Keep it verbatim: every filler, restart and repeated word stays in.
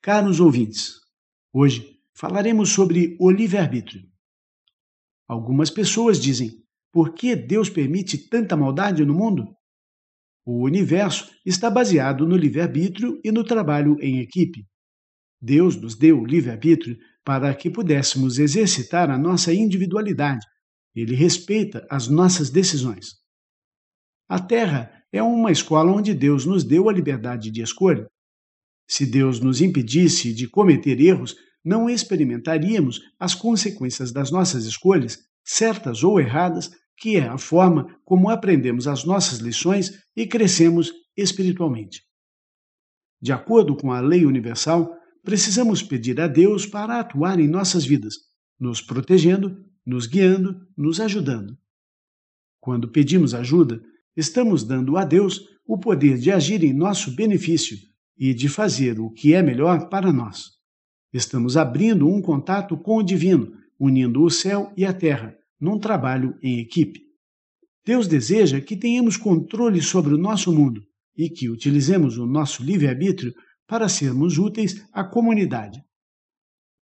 Caros ouvintes, hoje falaremos sobre o livre-arbítrio. Algumas pessoas dizem: por que Deus permite tanta maldade no mundo? O universo está baseado no livre-arbítrio e no trabalho em equipe. Deus nos deu o livre-arbítrio para que pudéssemos exercitar a nossa individualidade. Ele respeita as nossas decisões. A Terra é uma escola onde Deus nos deu a liberdade de escolha. Se Deus nos impedisse de cometer erros, não experimentaríamos as consequências das nossas escolhas, certas ou erradas, que é a forma como aprendemos as nossas lições e crescemos espiritualmente. De acordo com a lei universal, precisamos pedir a Deus para atuar em nossas vidas, nos protegendo, nos guiando, nos ajudando. Quando pedimos ajuda, estamos dando a Deus o poder de agir em nosso benefício e de fazer o que é melhor para nós. Estamos abrindo um contato com o divino, unindo o céu e a terra, num trabalho em equipe. Deus deseja que tenhamos controle sobre o nosso mundo e que utilizemos o nosso livre-arbítrio para sermos úteis à comunidade.